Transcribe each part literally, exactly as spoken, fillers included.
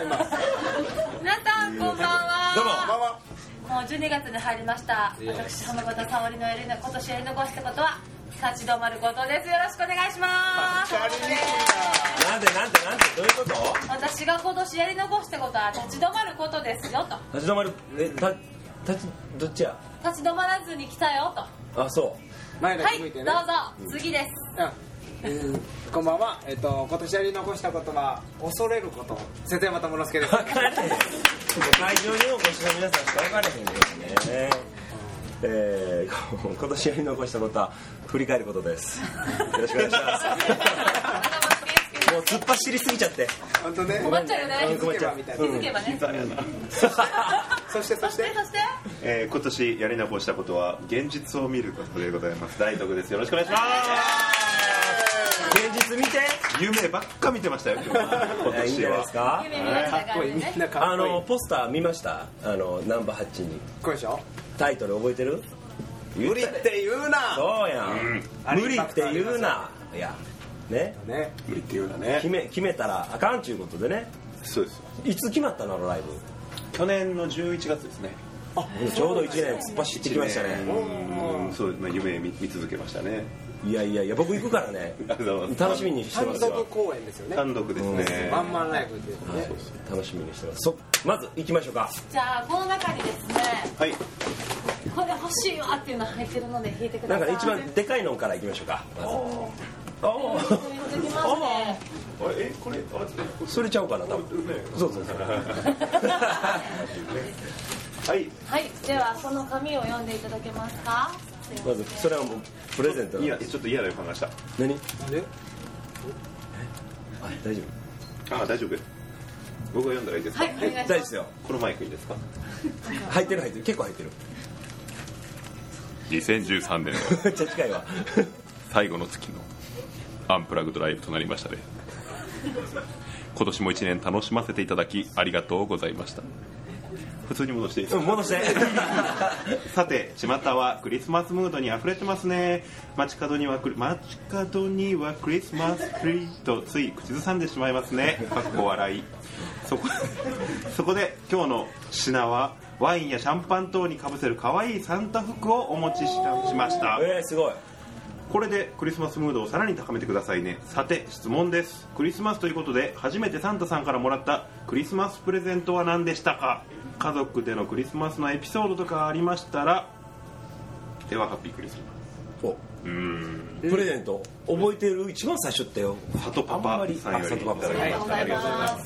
います。 皆さんこんばんは。 どうもこんばんは。 もうじゅうにがつに入りました。私浜端沙織のやりの今年やり残したことは立ち止まることです。よろしくお願いします。 なんでなんでなんでどういうこと？ 私が今年やり残したことは立ち止まることですよと。 立ち止まるえた立ちどっちや？ 立ち止まらずに来たよと。 あ、そう前だけ向いてね。 はい、どうぞ次です。 うん、こんばんは。えっと今年やり残したことは恐れること。瀬戸山智之介です。 分かれへん。会場にお越しの皆さんしか分かれへんですね。えー、今年やり残したことは振り返ることです。よろしくお願いします。もう突っ走りすぎちゃって。 本当ね。 困っちゃうよね。 気づけばみたいな。 気づけばね。 そしてそして。 そして。 えー、今年やり残したことは現実を見ることでございます。大徳です。よろしくお願いします。 現実見て。 夢ばっか見てましたよ。今年いいんじゃないですか。 夢見がちな感じね。 あのポスター見ました。あのナンバーはちに。 これでしょ。 タイトル覚えてる？ 無理って言うな。 そうやん。無理って言うな。いや。ね。 ね。 無理って言うなね。 決め決めたらあかんちゅうことでね。 そうです。 いつ決まったのあのライブ？ 去年のじゅういちがつですね。 あ、ちょうどいちねん突っ走ってきましたね。 うん、そうですね。夢見見続けましたね。 いやいやいや、僕行くからね。楽しみにしてますよ。 単独公演ですよね。 単独ですね。 ワンマンライブですね。 楽しみにしてます。そ、まず行きましょうか。 じゃあこの中にですね。 はい。 これ欲しいわっていうの入ってるので引いてください。 なんか一番でかいのから行きましょうか。まず。おお。 え、これそれちゃうかな多分。そうそうそう。 はい。 はい。ではこの紙を読んでいただけますか。 まずそれはもうプレゼント。 いや、ちょっと嫌な予感がした。 何？ え？ あ、大丈夫。あ、大丈夫。僕が読んだらいいですか？ はい、お願いします。 大丈夫ですよ。 このマイクいいですか？ 入ってる入ってる、結構入ってる。 にせんじゅうさんねんのめっちゃ近いわ。 最後の月のアンプラグドライブとなりましたね。今年もいちねん楽しませていただきありがとうございました。 普通に戻していいですか？ 戻して。 さて、巷はクリスマスムードにあふれてますね。街角にはクリ街角にはクリスマスツリーとつい口ずさんでしまいますね。かっこ笑い。そこそこで今日の品はワインやシャンパン等にかぶせる可愛いサンタ服をお持ち し, しました。 えー、すごい。 これでクリスマスムードをさらに高めてくださいね。さて質問です。クリスマスということで初めてサンタさんからもらったクリスマスプレゼントは何でしたか？家族でのクリスマスのエピソードとかありましたらではハッピークリスマス。 おうーんプレゼント覚えてる？一番最初ってよ、 里パパさんよりいただきました。ありがとうございます。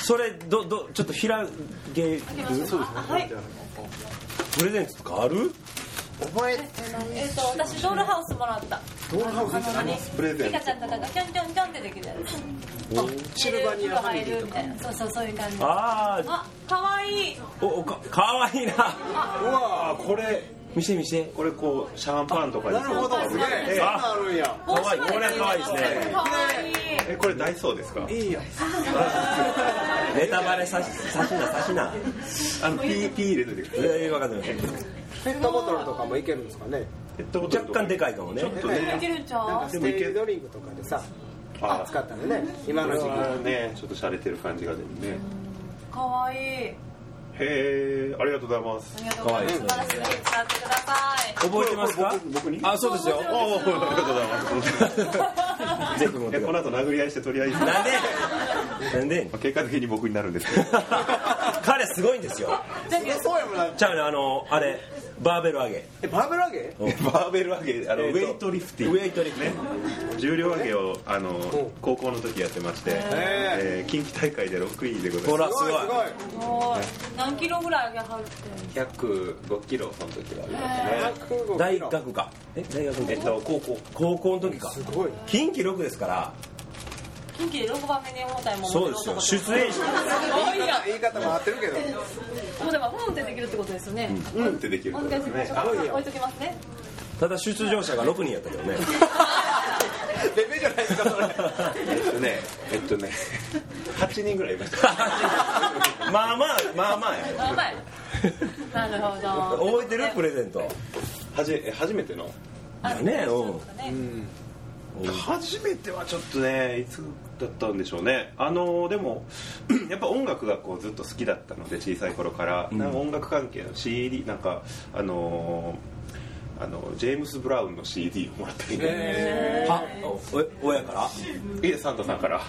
それどどちょっと広げる？そうですね。 はい。 プレゼントとかある？ 覚えてえっと私ドールハウスもらった。 ドールハウスって何？ プレゼント。 ピカちゃんとかがキョンキョンキョンってできるやつ。 シルバニアファミリーとか。 そうそうそういう感じ。 ああ、可愛い。 おかかわいいな。 うわこれ見せて見せて。 これこうシャンパンとかに。 なるほど。すげえ。そんなんあるんや。 かわいい。これはかわいいですね。 可愛い。 えこれダイソーですか？ いいよ。 ネタバレさしさしなさしな。 あのピーピー入れといてください。 ええ分かってます。 ペットボトルとかもいけるんですかね。 ペットボトルとか若干でかいかもね。 ちょっとね。 いけるんちゃう？ なんかステーキドリンクとかでさ、 あ使ったのね。今の時期はねちょっと洒落てる感じが出るね。 可愛い。 へえ、ありがとうございます。 ありがとうございます。素晴らしい。使ってください。 覚えてますか？ 僕に？ あ、そうですよ。 おお、ありがとうございます。 ぜひ持ってください。 この後殴り合いして取り合い。 なんで？なんで？ 結果的に僕になるんですけど。 彼すごいんですよ。 そうやもんな。 じゃあね、あのあれバーベル上げ。 え、バーベル上げ？ バーベル上げ、あのウェイトリフティング。 ウェイトリフティング。 重量上げをあの高校の時やってまして、えー近畿大会でろくいでございます。 ほらすごい。 すごい。何キロぐらい上げはるって。 ひゃくごキロその時はありましたね。 大学か。え、大学のえっと高校高校の時か。 すごい。 近畿ろくですから。 近畿でろくばんめに重たいもん。 そうですよ。出演者。 すごいやん。 言い方も合ってるけど。 もうでもうんってできるってことですよね。 うんってできるお願いします。置いときますね。 ただ出場者がろくにんやったけどね。 レベじゃないですかそれ。 えっとねえっとねはちにんぐらいいました。 まあまあまあまあや。 あ、うまい。なるほど。 覚えてるプレゼント。 はじえ初めての。 だね。うん。 初めてはちょっとねいつだったんでしょうね。あのでもやっぱ音楽がこうずっと好きだったので小さい頃から、うん、なんか音楽関係の シーディー なんかあのー、あのジェームス・ブラウンの シーディー をもらったり、 えー、はお親からいえサンタさんから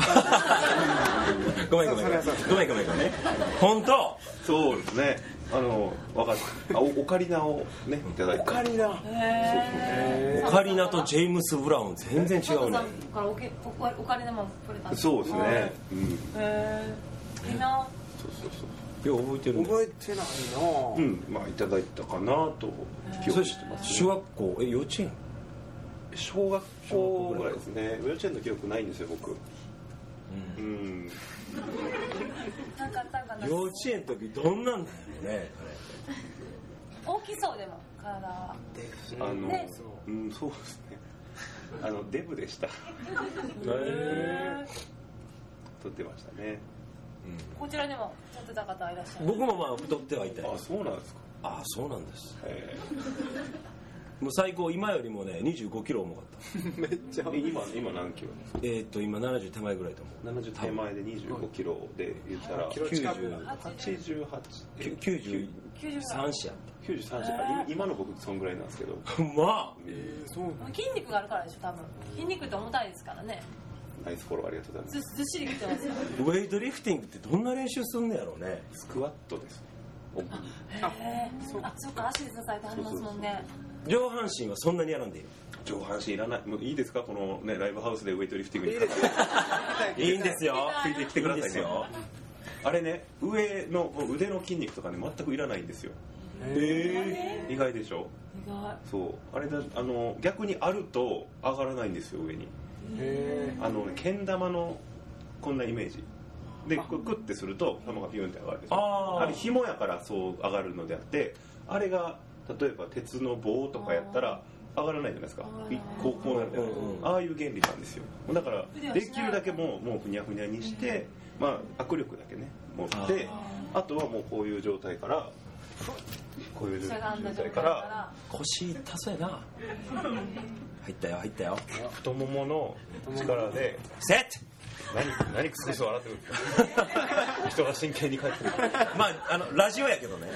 ごめんごめんごめんごめんごめんごめん本当そうですね。あの分かるあ お, オカリナをねいただいてオカリナオカリナとジェームス・ブラウン全然違うね。 からオカリナもくれたんです。 そうですね。へえいいな。 そうそうそういや覚えてる覚えてないな。 うんまあいただいたかなと記憶してます、ね、 小学校え幼稚園小学校ぐらいですね。幼稚園の記憶ないんですよ僕。うん、うんなんかあったんかな。 幼稚園の時どんなんだよね大きそうでも体はあの、 ね、 うん、そうですね。あのデブでした。へえ撮ってましたね、 うん、こちらにも撮ってた方いらっしゃる。 僕もまあ太ってはいたい。 あそうなんですか。 あそうなんです。 へもう最高今よりもねにじゅうごキロ重かっためっちゃ今今何キロですか。 えーっと今ななじゅう手前ぐらいと思う。 ななじゅう手前でにじゅうごキロで言ったらキロ近くはちじゅうはちきゅうじゅうさん試合きゅうじゅうさん試合今の僕そんぐらいなんですけどまあ、 えー、そう筋肉があるからでしょ多分。筋肉って重たいですからね。 ナイスフォローありがとうございます。 ず, ずっしりきてますよ。 ウェイトリフティングってどんな練習すんのやろうね。 スクワットですね。 へえ。あそっか足で支えてはりますもんね。 上半身はそんなにやらんでいい。 上半身いらない。もういいですかこのねライブハウスでウェイトリフティングに。 いいですよいいんですよ。 ついてきてくださいね。 いいですよ。 あれね上の腕の筋肉とかね全くいらないんですよ。えー、意外でしょ。 意外。 そうあれだあの逆にあると上がらないんですよ上に。 へあのねけん玉のこんなイメージでクッてすると玉がピュンって上がるでしょ。 あ, あれ紐やからそう上がるのであってあれが例えば鉄の棒とかやったら上がらないじゃないですか。こうこうなるじゃないですか、うんうん、ああいう原理なんですよ。だからできるだけもうもうふにゃふにゃにして、まあ、握力だけね持ってあとはもうこういう状態からこういう状態から腰痛そうやな入ったよ入ったよ太ももの力でセット何何クスクス笑ってる人が真剣に書いてるまああのラジオやけどね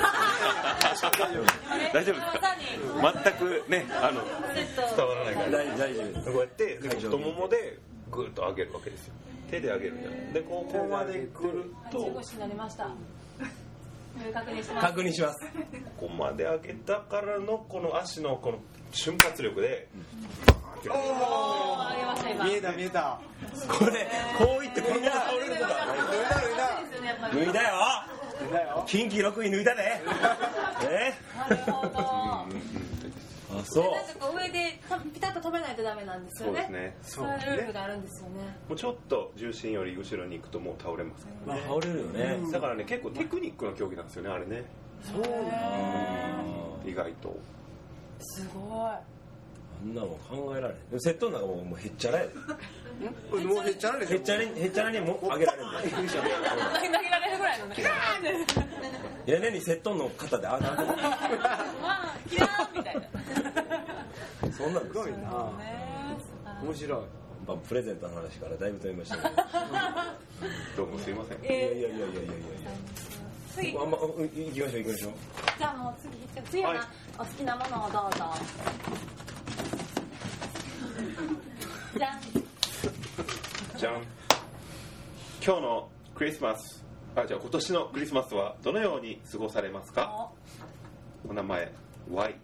大丈夫ですか。全くねあの伝わらないから大大丈夫。 こうやって太ももでグーッと上げるわけですよ。手で上げるんじゃないでここまで来ると中腰になりました。確認します。 確認します。 ここまで上げたからのこの足のこの瞬発力でおー上げました今。 見えた見えた。 これこういってこのまま倒れることは脱いだよ近畿ろくい脱いだでえなるほど。 あそうなんかこう上でピタッと止めないとダメなんですよね。 そうですね。 そういうルールがあるんですよね。 もうちょっと重心より後ろに行くともう倒れますからね。 まあ倒れるよね。 だからね結構テクニックの競技なんですよねあれね。 そうなん意外とすごい。 あんなもん考えられん。セットの中ももうへっちゃらやで。 これもうへっちゃらでしょ。 へっちゃらにへっちゃらにも上げられるんだよ。 投げられるぐらいのね。 屋根にセットの肩であなまあキラーみたいな。 そんなんですすごいな。面白い。 まあプレゼントの話からだいぶ飛びましたけど。 どうもすいません。 いやいやいやいやいやいや。 次。 あんま行きましょう行きましょう。 じゃあもう次次は、はい、お好きなものをどうぞ。じゃん。 じゃん。今日のクリスマス、あ、じゃあ今年のクリスマスはどのように過ごされますか？お名前 Y。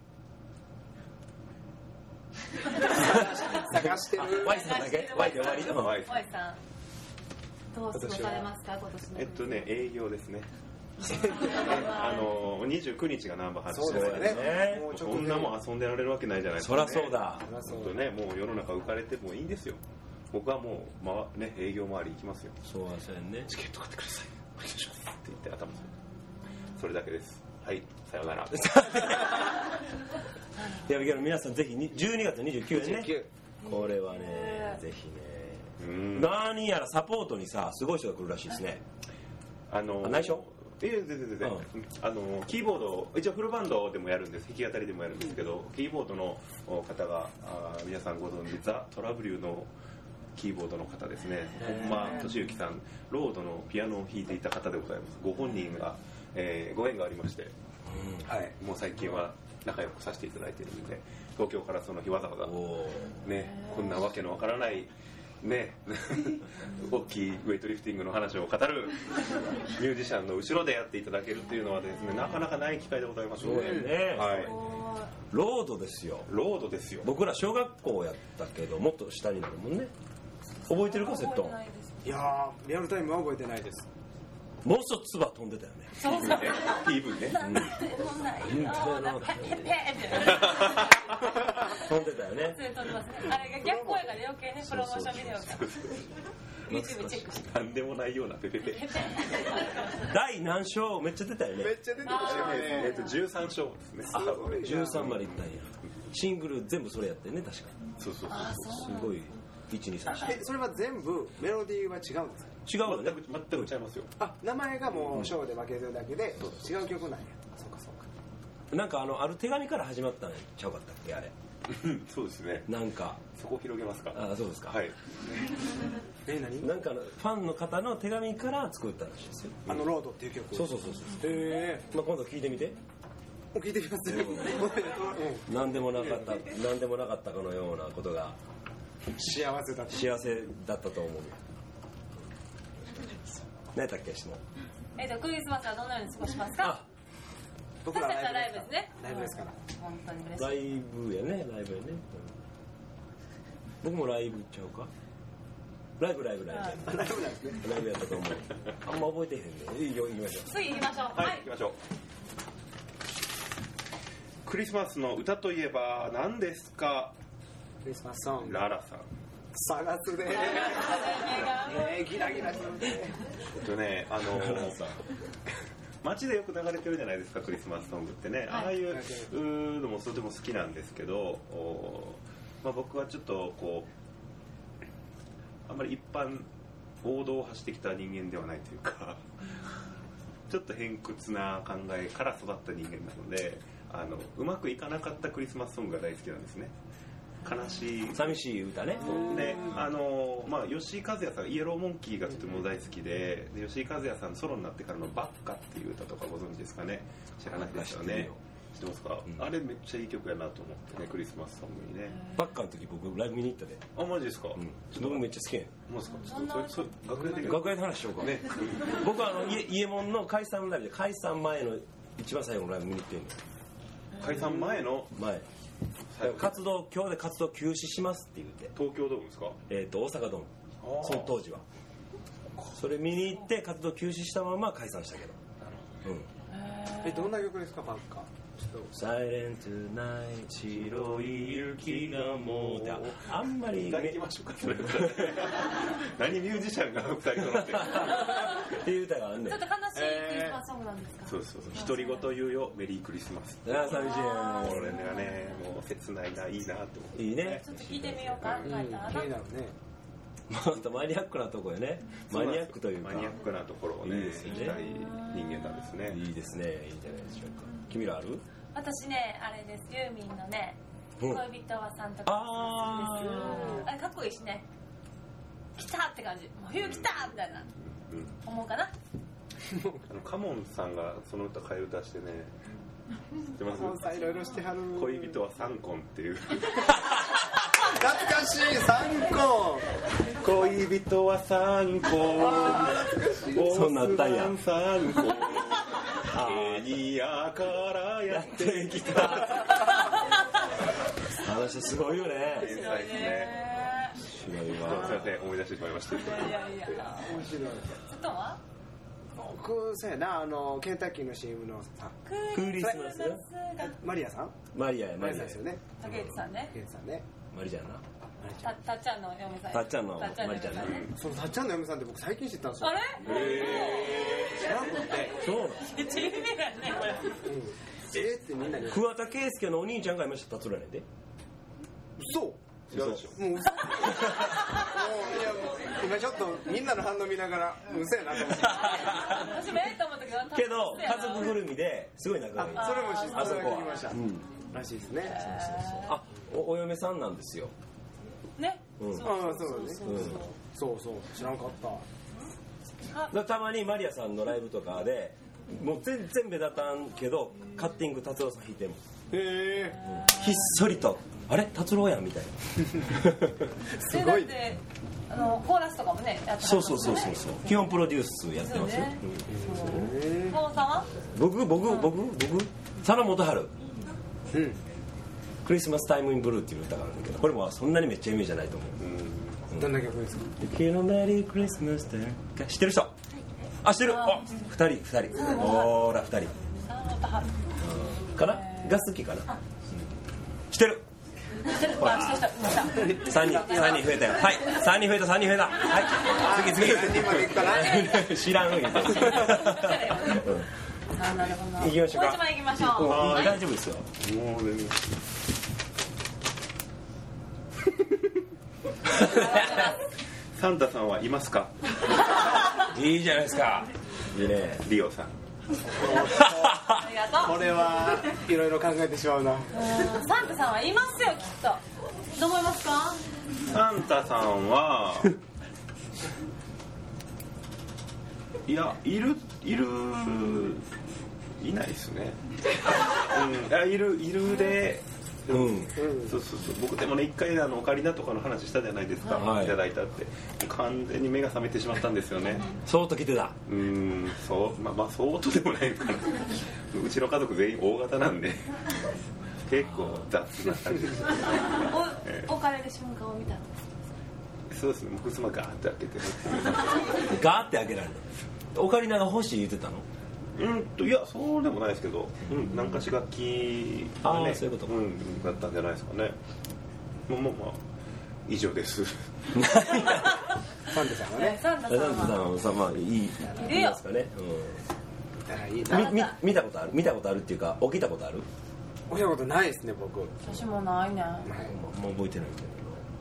探してる。 Y さんだけ Y で終わりだもん。 Y さん。どう過ごされますか今年の？ えっとね営業ですね。あのにじゅうくにちがナンバーハンそうですね。 そんなもん遊んでられるわけないじゃないですか、 ね。そりゃそうだ。 本当ね、もう世の中浮かれてもいいんですよ。僕はもう、まあね、営業周り行きますよ。 そうはそうやね。 チケット買ってください。お願いしますって言って頭する。それだけです。はい、さようなら。 いやけど皆さんぜひじゅうにがつにじゅうくにちね。これはね、ぜひね。何やらサポートにさすごい人が来るらしいですね。 あの内緒？ いや全然全然、うん、あのキーボード一応フルバンドでもやるんです、弾き語りでもやるんですけど、キーボードの方があ皆さんご存知ザ・トラブリューのキーボードの方ですね、本間俊之さん、ロードのピアノを弾いていた方でございます。ご本人が、えー、ご縁がありまして、うん、はい、もう最近は仲良くさせていただいているので、東京からその日わざわざね、こんなわけのわからないね大きいウェイトリフティングの話を語るミュージシャンの後ろでやっていただけるっていうのはですね、なかなかない機会でございますので、 そうね、はい、ロードですよ。 ロードですよ。 僕ら小学校やったけどもっと下になるもんね。覚えてるかセット？ いやーリアルタイムは覚えてないです。 もう一つ唾飛んでたよね。 そうそう。 ピーブイね。 なんでもないよ。なんかペッペッペ飛んでたよね。 飛んでますね。あれが逆声から余計ね、プロモーションビデオが。YouTube チェックして。 なんでもないようなペペペ。 第何章めっちゃ出たよね。 めっちゃ出てましたよね。 えっとじゅうさん章ですね。 あ、じゅうさんまでいったんや。シングル全部それやってね、確か。 そうそうそう。 すごい。いち、に、さん、よん。 え、それは全部メロディーは違うんですか？ 違うよね。 全く全く違いますよ。 あ、名前がもう章で分けてるだけで違う曲なんや。そうかそうか。 なんかあのある手紙から始まったんちゃうかったっけあれ。 そうですね。 なんかそこ広げますか。 あ、そうですか。 はい。 え、何？ なんかファンの方の手紙から作ったらしいですよ。 あのロードっていう曲。 そうそうそうそう。 へえ。 まあ今度聞いてみて。 聞いてみますよ。 何でもなかった何でもなかったかのようなことが幸せだった。 幸せだったと思うよ。何やったっけ質問。 えっとクリスマスはどのように過ごしますか？ 僕ら私たちはライブですね。 ライブですから。 本当に嬉しい。 ライブやね、ライブやね。僕もライブちゃうか。ライブライブライブ。 ライブなんですね。 ライブやったと思う。あんま覚えてへんね。いいよ、行きましょう。 次行きましょう。 はい、行きましょう。クリスマスの歌といえば何ですか？ クリスマスソング。 ララさん。 探すね。ねギラギラするね。 えっとね、あの街でよく流れてるじゃないですか、クリスマスソングってね、ああいうのもとても好きなんですけど、まあ、僕はちょっとこうあんまり一般王道を走ってきた人間ではないというかちょっと偏屈な考えから育った人間なので、あのうまくいかなかったクリスマスソングが大好きなんですね。悲しい寂しい歌ね。 で、あのまあ吉井和也さん、イエローモンキーがとても大好きで、で吉井和也さんソロになってからのバッカっていう歌とかご存知ですかね？知らないですよね。知ってますか？うん、あれめっちゃいい曲やなと思ってね、クリスマスソングにね。 バッカの時僕ライブ見に行ったで。 あ、マジですか？うん、 ちょっと僕めっちゃ好きやん。 マジですか？ちょっとそれそれ楽屋で楽屋で話しようか。ね、僕はあのイエモンの解散ライブで解散前の一番最後のライブ見に行ってんの。 解散前の前。活動今日で活動休止しますって言って。 東京ドームですか？ えっと大阪ドーム。その当時は。それ見に行って活動休止したまま解散したけど。うん。 え、どんな曲ですか、バッカ？ サイレントナイト白い雪がもうあんまり何行きましょうかそれ何ミュージシャンがふたりとなってっていう歌があんねん。 ちょっと悲しいクリスマスソングなんですか？ そうそうそう、独り言言うよメリークリスマス。 ああ寂しいやん。 これがねもう切ないな、いいなと思って。 いいね。 ちょっと聞いてみようか。 気になるね。 またマニアックなところやね。マニアックというかマニアックなところをねいいですね。 行きたい人間なんですね。 いいですね。いいんじゃないでしょうか。君らある？ 私ね、あれです。ユーミンのね、 うん、 恋人はさんとか好きです。あれかっこいいしね。来たって感じ。もう冬来たみたいな、うん、思うかな。 あのカモンさんがその歌替え歌してね、知ってます？ カモンさんいろいろしてはる。 恋人はサンコンっていう懐かしいサンコン。恋人はサンコン。 そんなあったんや。 サンコン。ケニアからやってきた。 話すごいよね。 天才ですね。 面白いわ。 すいません、思い出してしまいました。いやいやいや。面白い。あとは？ 僕そうやな、あのケンタッキーの シーエム のさ、 クリスマスマリアさん？ マリアやマリアですよね。 竹内さんね。 竹内さんね。 マリちゃんな。 たたっちゃんの嫁さん。 たっちゃんのマリちゃんね。 そのたっちゃんの嫁さんって僕最近知ったんですよ。 あれ？ 知らんくて。 そうなの。 めっちゃ有名やねこれ。 えってみんなに。 桑田佳祐のお兄ちゃんが山下達郎やねんで。 そう。 違うでしょ。 もう嘘もういやもう今ちょっとみんなの反応見ながら嘘やなと思って私もええと思ったけどけど家族ぐるみですごい仲がいい。 それも知ってあそこ聞きました、 は、うん、 らしいですね。 あ お, お嫁さんなんですよね、 うん、 そうそうそううん、 そうそう知らんかっただたまにマリアさんのライブとかでもう全然目立たんけどカッティング達郎さん弾いてもへえひっそりとあれ達郎やんみたいなすごいだってあのコーラスとかもねやってそうそうそうそうそう基本プロデュースやってますよ、 ね、ママさんは僕僕、うん、僕僕佐野元春、 うん、 クリスマスタイムインブルーっていう歌があるんだけどこれもそんなにめっちゃ有名じゃないと思う、 うん、どんな曲ですか昨日メリークリスマスデー知ってる人あ知ってるあふたりふたりほーらふたりかなが好きかな知ってるさんにんさんにん増えたよはいさんにん増えたさんにん増えたはい次次何人までいくかな知らんのになるほど行きましょうかもう一枚行きましょう大丈夫ですよもうねサンタさんはいますか？ いいじゃないですかいいねリオさんありがとうこれはいろいろ考えてしまうなサンタさんはいますよきっとどう思いますか？ サンタさんはいやいるいるいないですね、うん、あいるいるでうん、そうそうそう僕でもね一回あのオカリナとかの話したじゃないですか、はい、いただいたって完全に目が覚めてしまったんですよねそうと来てたうんそうまあまあそうとでもないかなうちの家族全員大型なんで結構雑な感じですお置かれる瞬間を見たのそうですね僕妻ガーって開けてガーって開けられるオカリナが欲しい言ってたのうんといやそうでもないですけど、うん、何かし楽器がねあそういうことか、 うん、だったんじゃないですかねまあまあまあ以上ですサンタさんはねサンタさんはサンタさんはさまあいいいいですかね、うん、 いいなみ見たことある見たことあるっていうか起きたことある起きたことないですね僕私もないねもう覚えてないけど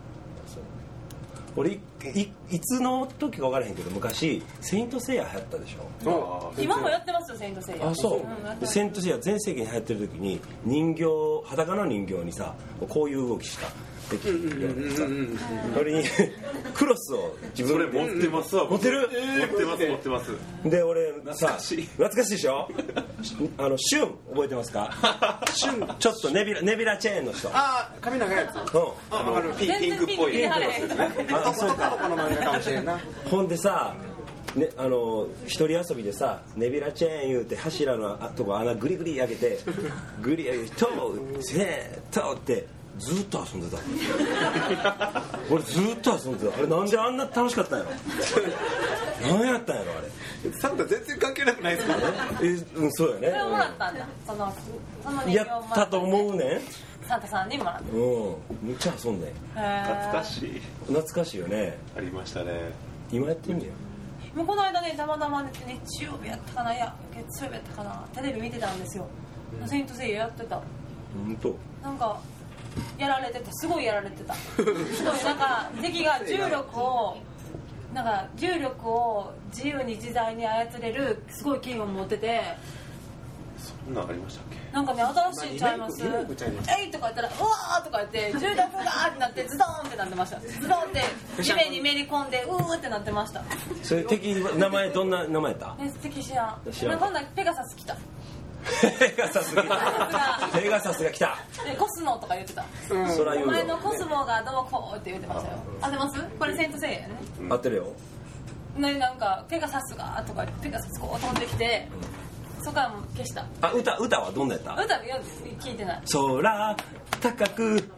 俺 い, い, いつの時か分からへんけど昔セイントセイヤ流行ったでしょ今もやってますよセイントセイヤあそう、うん、セイントセイヤ全盛期に流行ってる時に人形裸の人形にさこういう動きしたできるさそれにクロスを自分でそれ持ってますわ持ってる、 持ってます持ってますで俺さ懐かしい懐かしいでしょあのシュン覚えてますかシュンちょっとネビラネビラチェーンの人ああ髪長いやつうんあのピンクっぽいピンクですねあそうかこの漫画かもしれんなほんでさね、あの一人遊びでさネビラチェーン言うて柱のとこ穴グリグリ上げてグリ上げてトーセートーってずっと遊んでた俺ずっと遊んでたあれなんであんな楽しかったんやろ何やったんやろあれサンタ全然関係なくないですかえ、うん、そうやねそれをもらったんだそのそのやったと思うねサンタさんにもらったうんむっちゃ遊んで懐かしい懐かしいよねありましたね今やってんねやもうこの間ねたまたまね日曜日やったかないや月曜日やったかなテレビ見てたんですよ、うん、セイントセイヤやってた本当なんかやられてたすごいやられてたすごいなんか敵が重力をなんか重力を自由に自在に操れるすごい剣を持っててそんなんありましたっけなんかね新しいちゃいますえいとか言ったらうわーとか言って重力がーってなってズドーンってなってましたズドーンって地面にめり込んでうーってなってましたそれ敵名前どんな名前やったえ敵知らん知らん今度はペガサス来たペガサスが来たペガサスが来たでコスモとか言ってた、 うん、そら言うお前のコスモがどうこうって言ってましたよ合ってますこれセイントセイヤやね、 うん、合ってるよねなんかペガサスがとかペガサスこう飛んできて、うん、そこからも消したあ歌歌はどんなやった歌聞いてない空高くふっ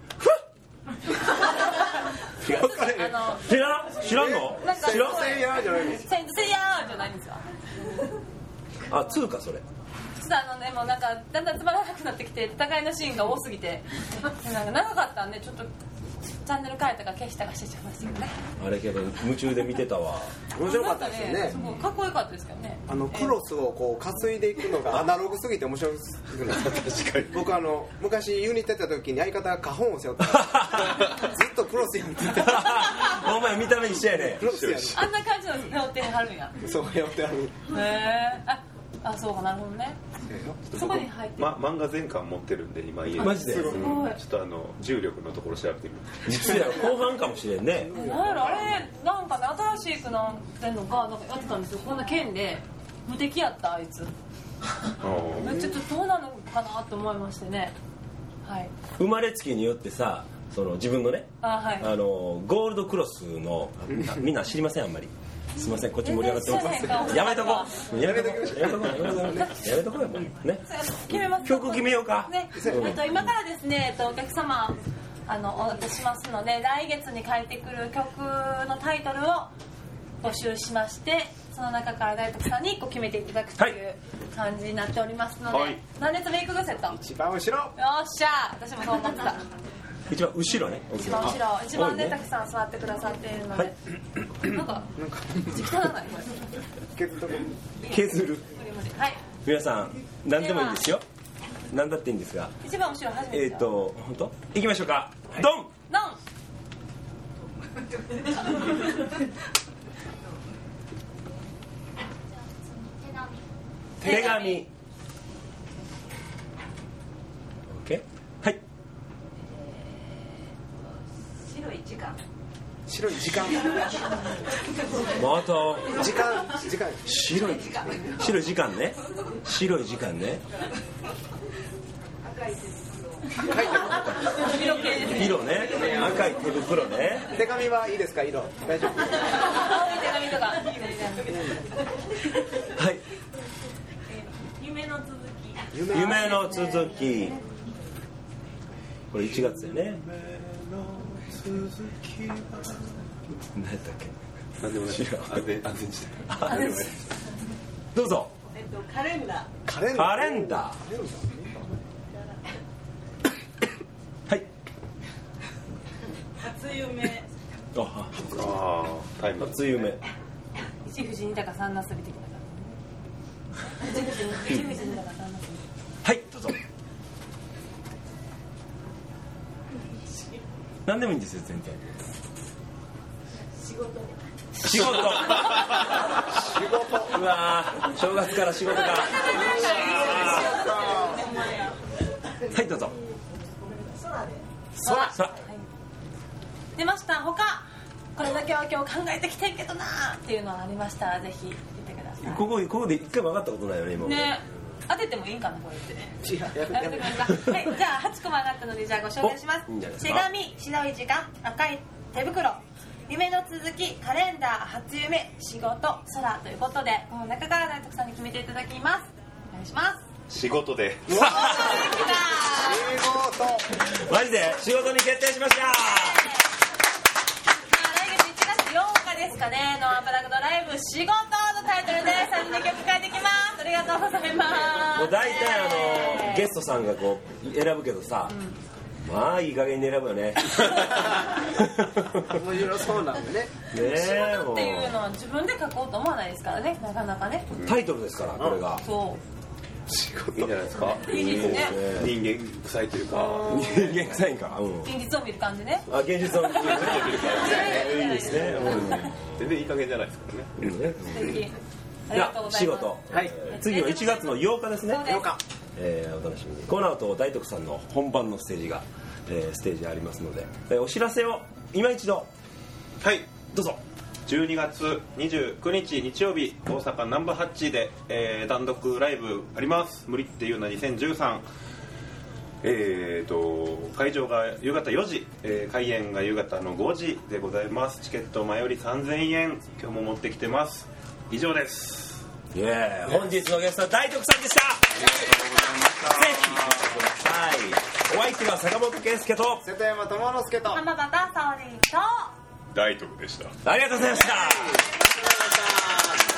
知らん知らん知らんのなんか知らんセイヤーじゃないですセイントセイヤーじゃないんですかあ通かそれちょっとあのねもうなんかだんだんつまらなくなってきて戦いのシーンが多すぎてなんか長かったんでちょっとちチャンネル変えたか消したかしてちゃいましたけどね。 あれけど夢中で見てたわ。 面白かったですよね。 すごいかっこよかったですけどね。 あのクロスをこう担いでいくのがアナログすぎて面白くなった。確かに僕あの昔ユニットやった時に相方が花本を背負ってずっとクロスやっててお前見た目一緒やね。 クロスやねあんな感じの背負ってはるんや。 そう背負ってある。 へえ。あ、あ、そうか、なるほどね。そこに入ってる。 ま、漫画全巻持ってるんで今家に。 マジで。 すごい。 ちょっとあの重力のところ調べてみる。 実は後半かもしれんね。 なんやろ、あれなんかね、新しくなってんのかなんかやってたんですよ。こんな剣で無敵やったあいつ。めっちゃちょっとどうなのかなと思いましてね。はい。 生まれつきによってさ、その自分のね、 あ、はい。 あのゴールドクロスのみんな知りませんあんまり。すみませんこっち盛り上がってます。やめとこう。やめとこう。やめとこう。やめとこう。やめとこうやっぱりね。 決めます。 曲決めようか。 ね。えっと今からですね、えっとお客様あのお渡ししますので、来月に帰ってくる曲のタイトルを募集しまして、その中から大徳さんにいっこ決めていただくという感じになっておりますので、 はい、 何列目いくグセット？ 一番後ろ。 よっしゃ、私もそう思ってた。 一番後ろね。 一番後ろ、一番ねたくさん座ってくださっているので、はい、なんか汚ないこれ。 削るとこ。 削る。 無理無理。はい。 皆さん何でもいいんですよ。何だっていいんですが。 一番後ろ初めて。 えっと本当？行きましょうか。ドン。 ドン。 手紙。オッケー。はい。 白い時間。 白い時間。 また時間時間。 白い白い時間ね。白い時間ね。 色系ですね。 色ね。赤い手袋ね。 手紙はいいですか色。大丈夫。 青い手紙とか。 はい。 夢の続き。 夢の続き。これいちがつでね。何やったっけ。 なんでもない。安全安全地帯。 どうぞ。 えっとカレンダー。 カレンダー。 カレンダー。はい。 初夢。 あ、 ああ、タイム。 初夢。 一富士二鷹三なすび的な感じ。一富士一富士二鷹三なすび。 はい、どうぞ。何でもいいんですよ全然。 仕事。 仕事。仕事。うわー、正月から仕事か。はいどうぞ。 空。 空。 出ました。他これだけは今日考えてきてんけどなーっていうのがありましたらぜひ言ってください。 ここここで一回も分かったことないよね今。 ね。当ててもいいんかなこれって。 違うやめやめてください。はい、じゃあはちコマ上がったのでじゃあご紹介します。 いいんじゃないです手か。 紙、白い時間、赤い手袋、夢の続き、カレンダー、初夢、仕事、空ということでこの中から大徳さんに決めていただきます。お願いします。 仕事で。 仕事。 マジで仕事に決定しました。 来月いちがつようかですかねのアンプラグドライブ仕事のタイトルでさんにんで曲変えてきます。ありがとうございます。 もう大体あのゲストさんがこう選ぶけどさ、うん、まあいい加減に選ぶよね。 面白そうなんでね。 ねえ、 仕事っていうのは自分で書こうと思わないですからね、なかなかね。 タイトルですからこれが。 そ仕事いいんじゃないですか。 う。いいですね。 人間臭いというか。 人間臭いんか。うん。 現実を見る感じね。 あ、現実を見る感じ。いいですね。うん。 全然いい加減じゃないですからね。 うんね。 素敵。あじゃありがとうございます。 仕事。はい。次はいちがつのようかですね。 そうです。 ようか。 えーお楽しみに。この後大徳さんの本番のステージが、えーステージありますので、えーお知らせを今一度。 はい。 どうぞ。 じゅうにがつにじゅうくにち日曜日大阪ナンバーハッチで、えー、単独ライブあります。無理っていうのはにせんじゅうさん。えーと会場が夕方よじ、えー、開演が夕方のごじでございます。チケット前よりさんぜんえん今日も持ってきてます。以上です。 イエーイ。本日のゲストは大徳さんでした。ぜひください。お相手は坂本健介と瀬戸山智之介と浜端沙織と大徳でした。 ありがとうございました。 ありがとうございました。